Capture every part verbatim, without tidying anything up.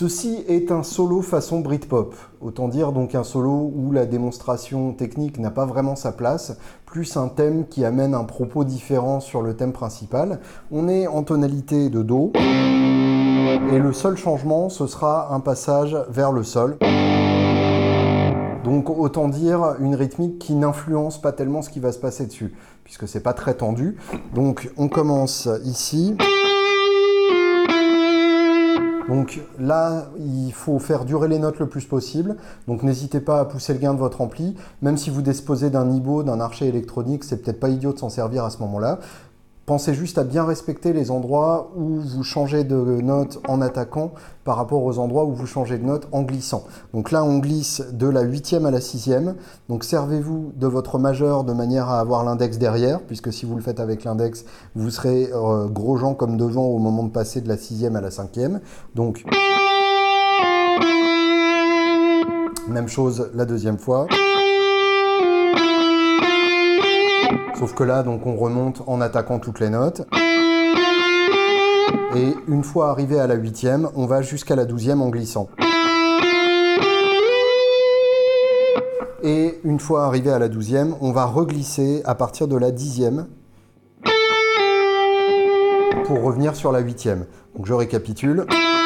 Ceci est un solo façon Britpop, autant dire donc un solo où la démonstration technique n'a pas vraiment sa place, plus un thème qui amène un propos différent sur le thème principal. On est en tonalité de Do, et le seul changement, ce sera un passage vers le Sol. Donc autant dire une rythmique qui n'influence pas tellement ce qui va se passer dessus, puisque c'est pas très tendu. Donc on commence ici. Donc là, il faut faire durer les notes le plus possible. Donc n'hésitez pas à pousser le gain de votre ampli. Même si vous disposez d'un niveau, d'un archet électronique, c'est peut-être pas idiot de s'en servir à ce moment-là. Pensez juste à bien respecter les endroits où vous changez de note en attaquant par rapport aux endroits où vous changez de note en glissant. Donc là, on glisse de la huitième à la sixième. Donc servez-vous de votre majeur de manière à avoir l'index derrière, puisque si vous le faites avec l'index, vous serez euh, gros Jean comme devant au moment de passer de la sixième à la cinquième. Donc, même chose la deuxième fois. Sauf que là, donc, on remonte en attaquant toutes les notes. Et une fois arrivé à la huitième, on va jusqu'à la douzième en glissant. Et une fois arrivé à la douzième, on va reglisser à partir de la dixième pour revenir sur la huitième. Donc je récapitule.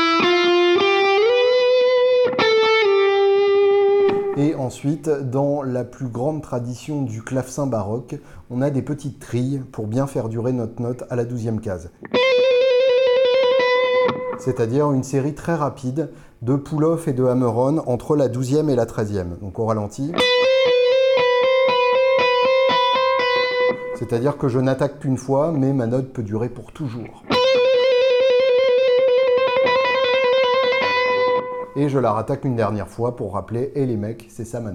Et ensuite, dans la plus grande tradition du clavecin baroque, on a des petites trilles pour bien faire durer notre note à la douzième case. C'est-à-dire une série très rapide de pull-off et de hammer-on entre la douzième et la treizième. Donc on ralentit. C'est-à-dire que je n'attaque qu'une fois, mais ma note peut durer pour toujours. Et je la rattaque une dernière fois pour rappeler « Eh les mecs, c'est ça ma note ».